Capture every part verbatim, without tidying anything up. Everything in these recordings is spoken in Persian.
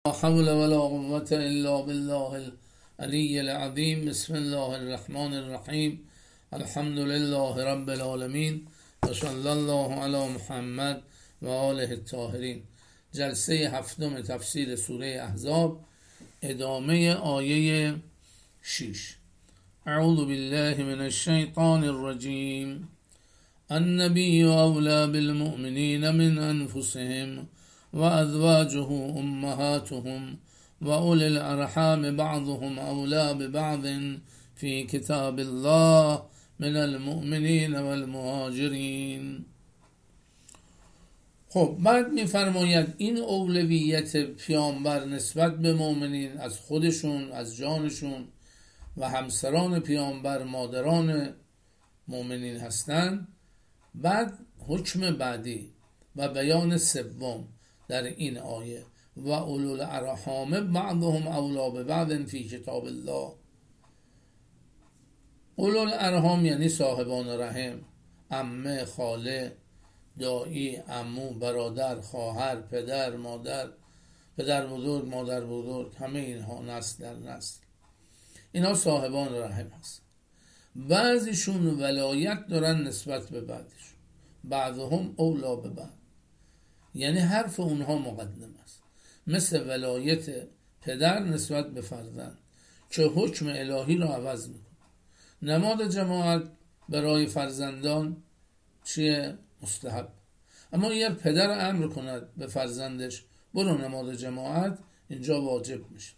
لا حول ولا قوة الا بالله العلی العظیم. بسم الله الرحمن الرحیم. الحمد لله رب العالمین و صلی الله علی محمد و آله الطاهرین. جلسه هفتم تفسیر سوره احزاب، ادامه آیه شش. اعوذ بالله من الشیطان الرجیم. النبی اولی بالمؤمنین من انفسهم و ازواجه امهاتهم و اولی الارحام بعضهم اولی ببعض فی کتاب الله من المؤمنین و المهاجرین. خب بعد میفرماید این اولویت پیامبر نسبت به مؤمنین از خودشون، از جانشون و همسران پیامبر مادران مؤمنین هستند. بعد حکم بعدی و بیان سوم در این آیه و اولو الارحام بعضهم اولی ببعض فی کتاب الله. اولو الارحام یعنی صاحبان رحم، عمه، خاله، دایی، عمو، برادر، خواهر، پدر، مادر، پدر بزرگ، مادر بزرگ، همه اینها نسل در نسل، اینا صاحبان رحم هست. بعضیشون ولایت دارن نسبت به بعضیشون، بعضهم اولا به بعض، یعنی حرف اونها مقدم است، مثل ولایت پدر نسبت به فرزند که حکم الهی را عوض میکنه. نماز جماعت برای فرزندان چیه؟ مستحب. اما اگر پدر امر کند به فرزندش برو نماز جماعت، اینجا واجب میشه.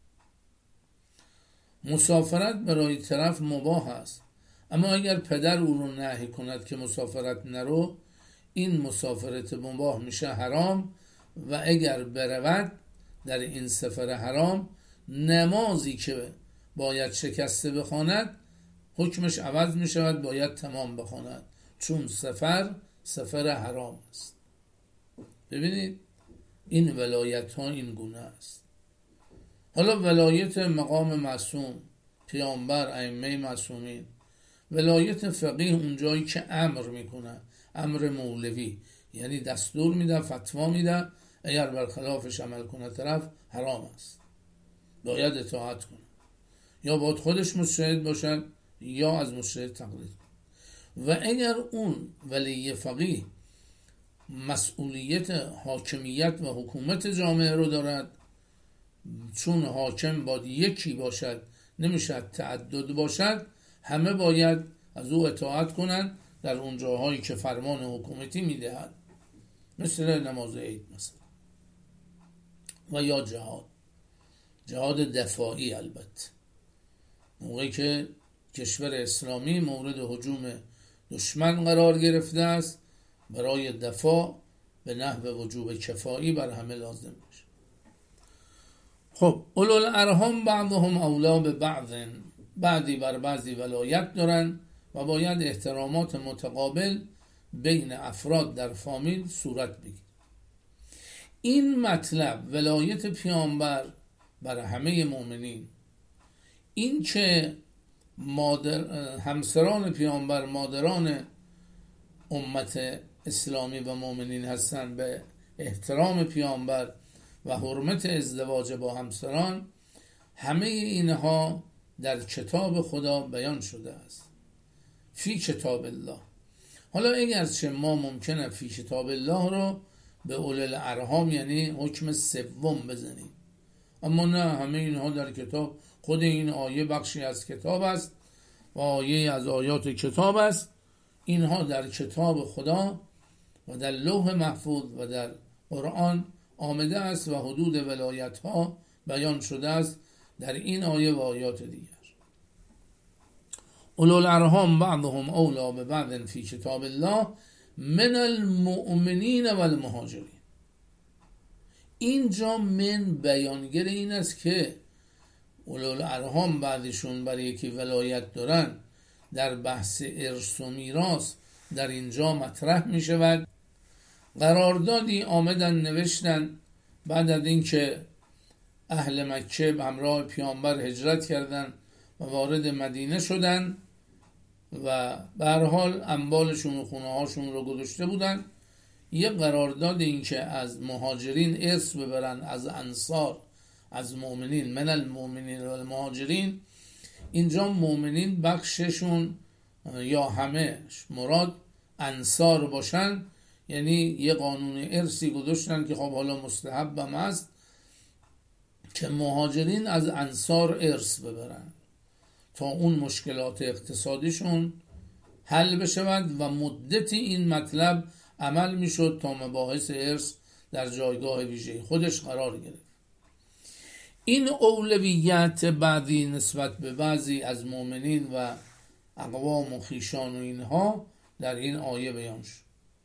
مسافرت برای طرف مباح است، اما اگر پدر او رو نهی کند که مسافرت نرو، این مسافرت مباح میشه حرام. و اگر برود در این سفر حرام، نمازی که باید شکسته بخواند حکمش عوض میشود، باید تمام بخواند، چون سفر سفر حرام است. ببینید این ولایت ها این گونه است. حالا ولایت مقام معصوم، پیامبر، ائمه معصومین، ولایت فقیه اونجایی که امر میکنه، امر مولوی، یعنی دستور میده، فتوا میده، اگر برخلافش عمل کنه طرف حرام است، باید اطاعت کنه، یا باید خودش مجتهد باشد یا از مجتهد تقلید کنه. و اگر اون ولی فقیه مسئولیت حاکمیت و حکومت جامعه رو دارد، چون حاکم باید یکی باشد، نمیشد تعدد باشد، همه باید از او اطاعت کنند در اون جاهایی که فرمان حکومتی میدهد، مثل نماز عید مثلا، و یا جهاد، جهاد دفاعی. البته موقعی که کشور اسلامی مورد هجوم دشمن قرار گرفته است، برای دفاع به نحو وجوب کفایی بر همه لازم میشه. خب اولو الارحام بعضهم اولی به بعض، بعضی بر بعضی ولایت دارن و باید احترامات متقابل بین افراد در فامیل صورت بگیره. این مطلب ولایت پیامبر بر همه مؤمنین، این که مادر همسران پیامبر مادران امت اسلامی و مؤمنین هستند، به احترام پیامبر و حرمت ازدواج با همسران، همه اینها در کتاب خدا بیان شده است، فی کتاب الله. حالا اگرچه ما ممکنه فی کتاب الله رو به اولو الارحام یعنی حکم سوم بزنیم، اما نه، همه اینها در کتاب. خود این آیه بخشی از کتاب است و آیه از آیات کتاب است. اینها در کتاب خدا و در لوح محفوظ و در قرآن آمده است و حدود ولایت ها بیان شده است در این آیه و آیات دیگر. اولو الارحام بعضهم اولی ببعض فی کتاب الله من المؤمنین و المهاجرین. اینجا من بیانگر این است که اولو الارحام بعضشون برای یکی ولایت دارن، در بحث ارث و میراث در اینجا مطرح می شود. قراردادی آمدن نوشتن بعد از این که اهل مکه به همراه پیامبر هجرت کردن و وارد مدینه شدن و به هر حال اموالشون و خونه هاشون رو گذاشته بودن یه قرارداد این که از مهاجرین ارث ببرن از انصار از مؤمنین، من المؤمنین و المهاجرین، اینجا مؤمنین بخششون یا همه مراد انصار باشن، یعنی یه قانون ارثی گذاشتن که خب حالا مستحب هم هست که مهاجرین از انصار ارث ببرن تا اون مشکلات اقتصادیشون حل بشود و مدت این مطلب عمل میشد تا مباحث ارث در جایگاه ویژه خودش قرار گرفت. این اولویت بعضی نسبت به بعضی از مؤمنین و اقوام و خویشان و اینها در این آیه بیان شد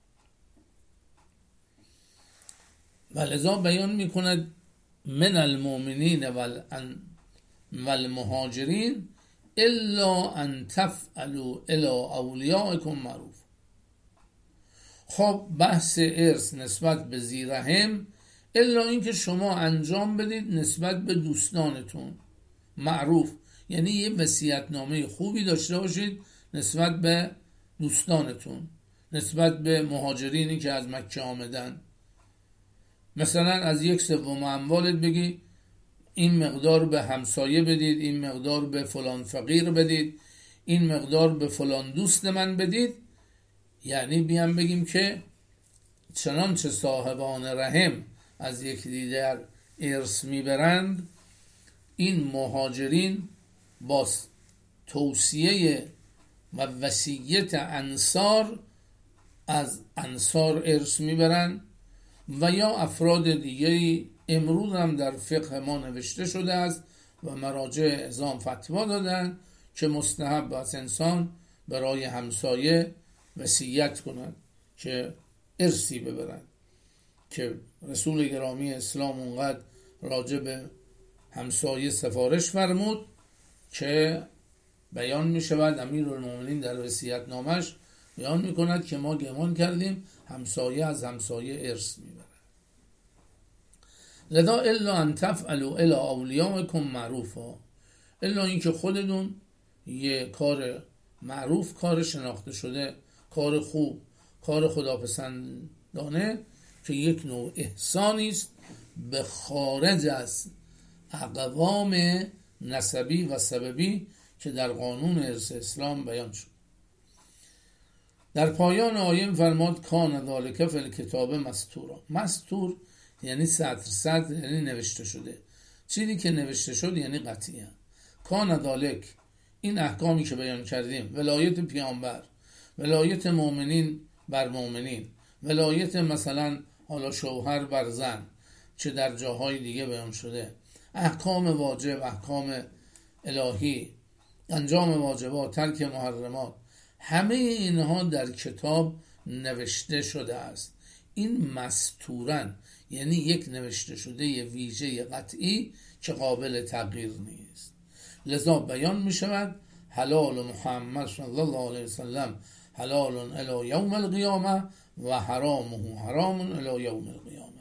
و لذا بیان میکند من المؤمنین و المهاجرین الا ان تفعلوا الى اولیائکم معروف. خب بحث ارث نسبت به ذی‌رحم الا اینکه شما انجام بدید نسبت به دوستانتون معروف، یعنی یه وصیت‌نامه خوبی داشته باشید نسبت به دوستانتون، نسبت به مهاجرینی که از مکه آمدن. مثلا از یک سوم اموالت بگی این مقدار به همسایه بدید، این مقدار به فلان فقیر بدید، این مقدار به فلان دوست من بدید، یعنی بیان بگیم که چنانچه صاحبان رحم از یک دیگر ارث میبرند، این مهاجرین با توصیه و وصیت انصار از انصار ارث میبرند. و یا افراد دیگری امروز هم در فقه ما نوشته شده است و مراجع اعظام فتوا دادن که مستحب است انسان برای همسایه وصیت کند که ارثی ببرند، که رسول گرامی اسلام اونقدر راجع به همسایه سفارش فرمود که بیان می شود امیرالمومنین در وصیت نامش بیان می کند که ما گمان کردیم همسایه از همسایه ارث می برد. لذا الا ان تفعلوا الی اولیائکم معروفا، الا اینکه خودتون یه کار معروف، کار شناخته شده، کار خوب، کار خداپسندانه که یک نوع احسانی است به خارج از اقوام نسبی و سببی که در قانون ارث اسلام بیان شد. در پایان آیه فرماد کان ذالک فی الکتاب مستورا. مستور یعنی سطر سطر، یعنی نوشته شده. چیزی که نوشته شد یعنی قطعیه. کان ذالک، این احکامی که بیان کردیم، ولایت پیامبر، ولایت مؤمنین بر مؤمنین، ولایت مثلا حالا شوهر بر زن که در جاهای دیگه بیان شده، احکام واجب، احکام الهی، انجام واجبات، ترک محرمات، همه اینها در کتاب نوشته شده است. این مستورن یعنی یک نوشته شده ویژه قطعی که قابل تغییر نیست. لذا بیان می شود حلال محمد صلی الله علیه وسلم حلال الی یوم القیامه و حرامه حرام الی یوم القیامه.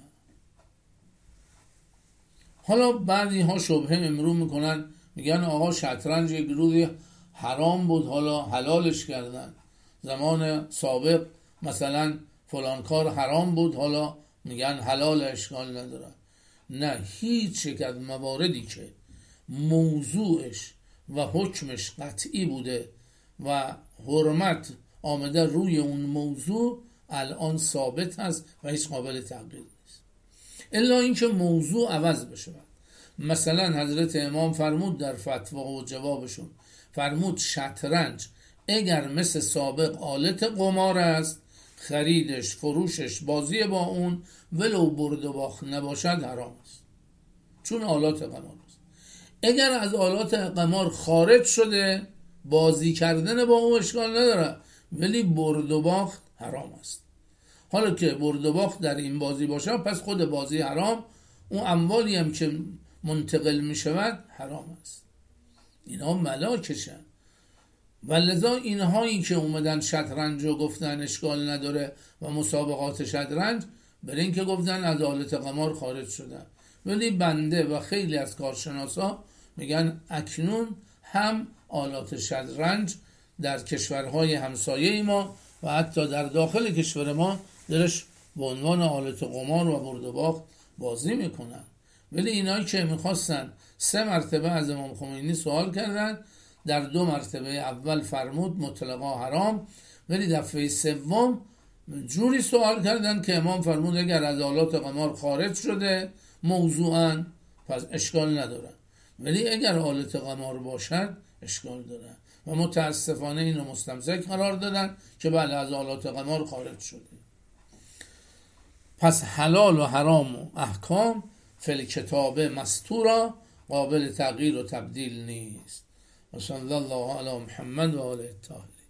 حالا بعضی ها شبهه امرو میکنن، میگن آقا شطرنج یک روزی حرام بود حالا حلالش کردن، زمان سابق مثلا فلان کار حرام بود حالا میگن حلال، اشکال نداره. نه، هیچ یک از مواردی که موضوعش و حکمش قطعی بوده و حرمت آمده روی اون موضوع الان ثابت هست و هیچ قابل تغییر نیست، الا اینکه موضوع عوض بشه. مثلا حضرت امام فرمود در فتوا و جوابشون، فرمود شطرنج اگر مثل سابق آلت قمار است، خریدش، فروشش، بازی با اون ولو برد و باخت نباشد حرام است، چون آلات قمار است. اگر از آلات قمار خارج شده، بازی کردن با اون اشکال نداره، ولی برد و باخت حرام است. حالا که برد و باخت در این بازی باشه پس خود بازی حرام، اون اموالی هم که منتقل می شود حرام است. اینا ملاکشن. و لذا اینهایی که اومدن شطرنج رو گفتن اشکال نداره و مسابقات شطرنج، برای این که گفتن از آلت قمار خارج شدن، ولی بنده و خیلی از کارشناسا میگن اکنون هم آلات شطرنج در کشورهای همسایه ما و حتی در داخل کشور ما درش به عنوان آلت قمار و برد و باخت بازی میکنن. ولی اینایی که میخواستن سه مرتبه از امام خمینی سوال کردن، در دو مرتبه اول فرمود مطلقا حرام، ولی دفعه سوم جوری سوال کردن که امام فرمود اگر از آلات قمار خارج شده موضوعاً پس اشکال نداره، ولی اگر آلت قمار باشد اشکال داره و متاسفانه اینو مستمسک قرار دادن که بله از آلات قمار خارج شده. پس حلال و حرام و احکام فی کتاب مستورا قابل تغییر و تبدیل نیست. و صلی الله علی محمد و آله الطاهرین.